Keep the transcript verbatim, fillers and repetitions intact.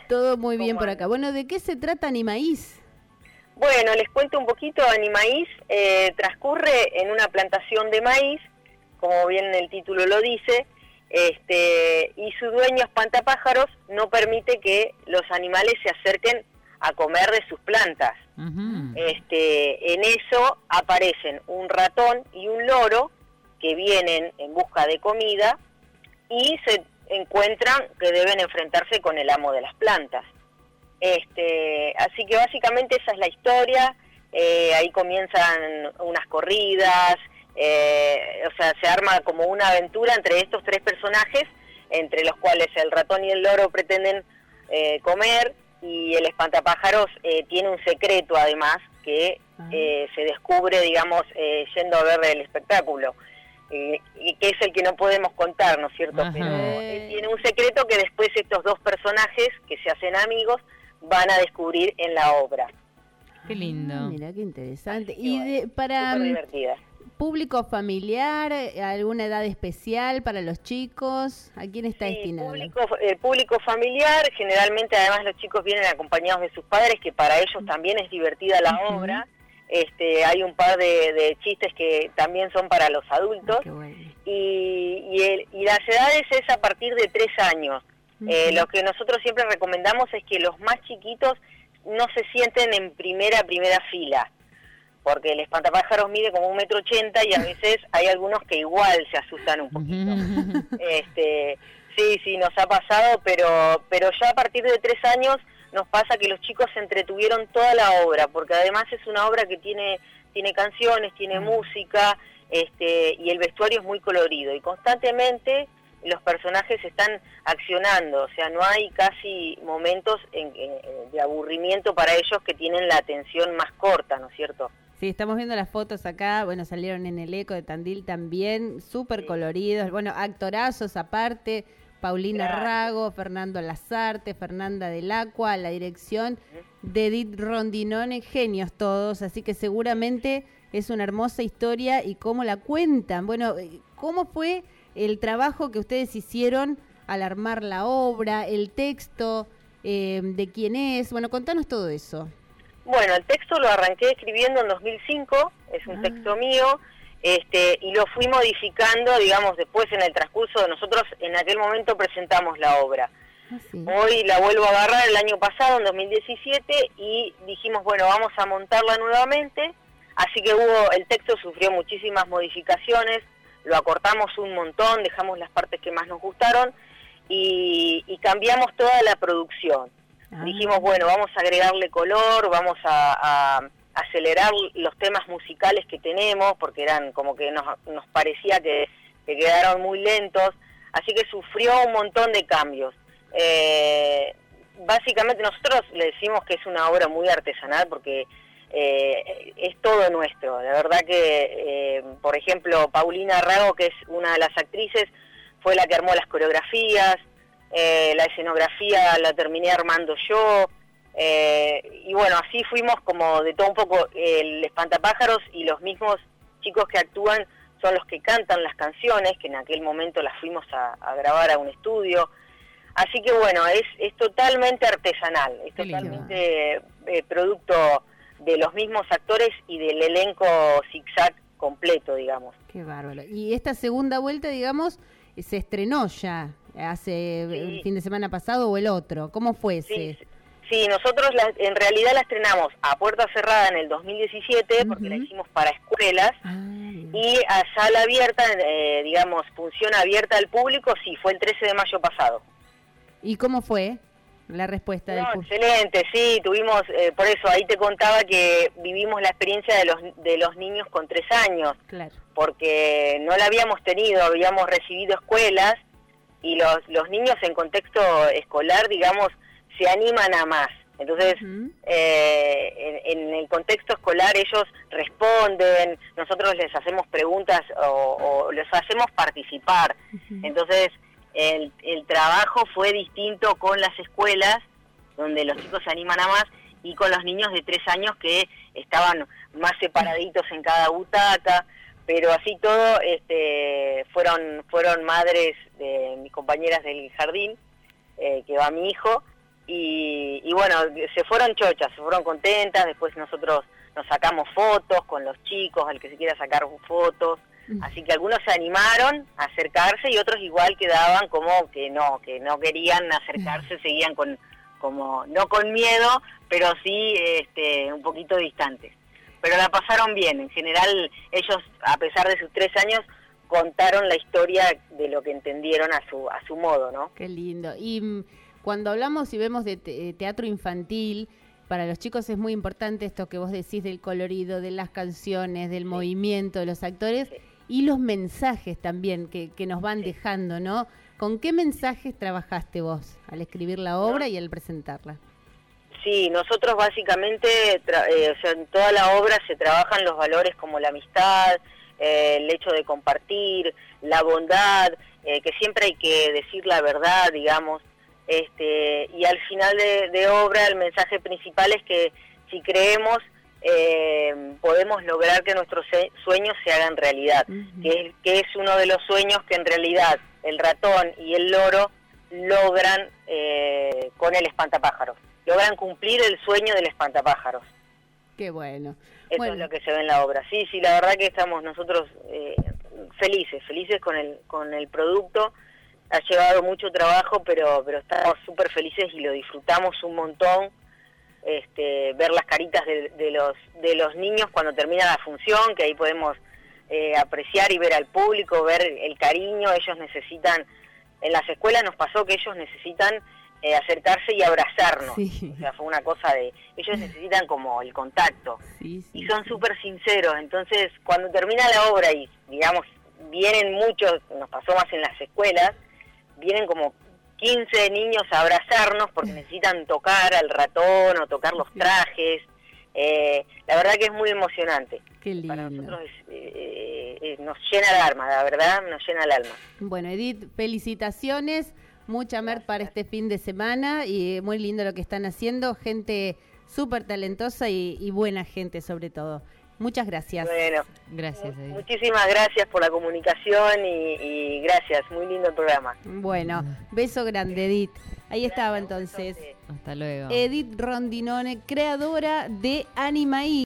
Todo muy bien por acá. Bueno, ¿de qué se trata Animaíz? Bueno, les cuento un poquito. Animaíz eh, transcurre en una plantación de maíz, como bien el título lo dice, este, y su dueño espantapájaros no permite que los animales se acerquen a comer de sus plantas. Uh-huh. Este, en eso aparecen un ratón y un loro que vienen en busca de comida y se encuentran que deben enfrentarse con el amo de las plantas. Este, así que básicamente esa es la historia. Eh, ahí comienzan unas corridas, eh, o sea, se arma como una aventura entre estos tres personajes, entre los cuales el ratón y el loro pretenden eh, comer, y el espantapájaros eh, tiene un secreto además que eh, se descubre, digamos, eh, yendo a ver el espectáculo. Eh, y que es el que no podemos contar, ¿no es cierto? Ajá. Pero él tiene un secreto que después estos dos personajes que se hacen amigos van a descubrir en la obra. Qué lindo. Ah, mira, qué interesante. Y de, para divertida. Público familiar, alguna edad especial para los chicos, ¿a quién está sí, destinado? Público, el público familiar, generalmente además los chicos vienen acompañados de sus padres, que para ellos también es divertida la uh-huh. obra. Este, hay un par de, de chistes que también son para los adultos. Oh, bueno. y, y, el, y las edades es a partir de tres años. Uh-huh. Eh, lo que nosotros siempre recomendamos es que los más chiquitos no se sienten en primera, primera fila, porque el espantapájaros mide como un metro ochenta y a veces hay algunos que igual se asustan un poquito. Uh-huh. este, sí, sí, nos ha pasado, pero, pero ya a partir de tres años nos pasa que los chicos se entretuvieron toda la obra, porque además es una obra que tiene tiene canciones, tiene música, este, y el vestuario es muy colorido, y constantemente los personajes están accionando, o sea, no hay casi momentos en, en, de aburrimiento para ellos, que tienen la atención más corta, ¿no es cierto? Sí, estamos viendo las fotos acá, bueno, salieron en el Eco de Tandil también, súper sí. coloridos, bueno, actorazos aparte, Paulina Gracias. Rago, Fernando Lazarte, Fernanda del Acua, la dirección de Edith Rondinone, genios todos, así que seguramente es una hermosa historia. ¿Y cómo la cuentan? Bueno, ¿cómo fue el trabajo que ustedes hicieron al armar la obra, el texto, eh, de quién es? Bueno, contanos todo eso. Bueno, el texto lo arranqué escribiendo en dos mil cinco, es un ah. texto mío. Este, y lo fui modificando, digamos, después en el transcurso. Nosotros en aquel momento presentamos la obra. Ah, sí. Hoy la vuelvo a agarrar el año pasado, en dos mil diecisiete, y dijimos, bueno, vamos a montarla nuevamente. Así que hubo, el texto sufrió muchísimas modificaciones, lo acortamos un montón, dejamos las partes que más nos gustaron, y, y cambiamos toda la producción. Ah. Dijimos, bueno, vamos a agregarle color, vamos a... a acelerar los temas musicales que tenemos, porque eran como que nos, nos parecía que, que quedaron muy lentos, así que sufrió un montón de cambios. Eh, básicamente nosotros le decimos que es una obra muy artesanal, porque eh, es todo nuestro. La verdad que, eh, por ejemplo, Paulina Rago, que es una de las actrices, fue la que armó las coreografías, eh, la escenografía la terminé armando yo. Eh, y bueno, así fuimos como de todo un poco. El espantapájaros y los mismos chicos que actúan son los que cantan las canciones, que en aquel momento las fuimos a, a grabar a un estudio. Así que bueno, es, es totalmente artesanal, es totalmente eh, producto de los mismos actores y del elenco zigzag completo, digamos. Qué bárbaro. Y esta segunda vuelta, digamos, se estrenó ya hace sí. el fin de semana pasado o el otro. ¿Cómo fue ese? Sí, sí, nosotros la, en realidad la estrenamos a puerta cerrada en el dos mil diecisiete, porque uh-huh. la hicimos para escuelas, ah, y a sala abierta, eh, digamos, función abierta al público, sí, fue el trece de mayo pasado. ¿Y cómo fue la respuesta del no, público? Excelente, sí, tuvimos, eh, por eso ahí te contaba que vivimos la experiencia de los de los niños con tres años, claro. porque no la habíamos tenido, habíamos recibido escuelas, y los, los niños en contexto escolar, digamos, se animan a más. Entonces, uh-huh. eh, en, en el contexto escolar ellos responden, nosotros les hacemos preguntas o, o les hacemos participar. Uh-huh. Entonces, el, el trabajo fue distinto con las escuelas, donde los chicos se animan a más, y con los niños de tres años que estaban más separaditos en cada butaca. Pero así todo, este, fueron fueron madres de mis compañeras del jardín, eh, que va mi hijo, y, y bueno, se fueron chochas, se fueron contentas, después nosotros nos sacamos fotos con los chicos, el que se quiera sacar fotos, así que algunos se animaron a acercarse y otros igual quedaban como que no, que no querían acercarse, seguían con, como, no con miedo, pero sí este, un poquito distantes. Pero la pasaron bien, en general ellos, a pesar de sus tres años, contaron la historia de lo que entendieron a su, a su modo, ¿no? Qué lindo. Y mm, cuando hablamos y vemos de te teatro infantil, para los chicos es muy importante esto que vos decís del colorido, de las canciones, del sí. movimiento de los actores sí. y los mensajes también que, que nos van sí. dejando, ¿no? ¿Con qué mensajes trabajaste vos al escribir la obra no. y al presentarla? Sí, nosotros básicamente, eh, o sea, en toda la obra se trabajan los valores como la amistad, eh, el hecho de compartir, la bondad, eh, que siempre hay que decir la verdad, digamos. Este, y al final de, de obra el mensaje principal es que si creemos eh, podemos lograr que nuestros sueños se hagan realidad, uh-huh. que, es, que es uno de los sueños que en realidad el ratón y el loro logran eh, con el espantapájaros, logran cumplir el sueño del espantapájaros. Qué bueno. Eso bueno. es lo que se ve en la obra. Sí, sí, la verdad que estamos nosotros eh, felices, felices con el, con el producto. Ha llevado mucho trabajo, pero pero estamos súper felices y lo disfrutamos un montón. Este, ver las caritas de, de los de los niños cuando termina la función, que ahí podemos eh, apreciar y ver al público, ver el cariño. Ellos necesitan, en las escuelas nos pasó que ellos necesitan eh, acercarse y abrazarnos. Sí. O sea, fue una cosa de, ellos necesitan como el contacto. Sí, sí, y son súper sí. sinceros. Entonces, cuando termina la obra y, digamos, vienen muchos, nos pasó más en las escuelas, vienen como quince niños a abrazarnos porque necesitan tocar al ratón o tocar los trajes. Eh, la verdad que es muy emocionante. Qué lindo. Para nosotros es, eh, eh, nos llena el alma, la verdad, nos llena el alma. Bueno, Edith, felicitaciones, mucha mer para este fin de semana y muy lindo lo que están haciendo, gente súper talentosa y, y buena gente sobre todo. Muchas gracias. Bueno, gracias, Edith. Muchísimas gracias por la comunicación y, y gracias, muy lindo el programa. Bueno, beso grande, Edith. Ahí gracias, estaba entonces. Hasta luego. Edith Rondinone, creadora de Animaí.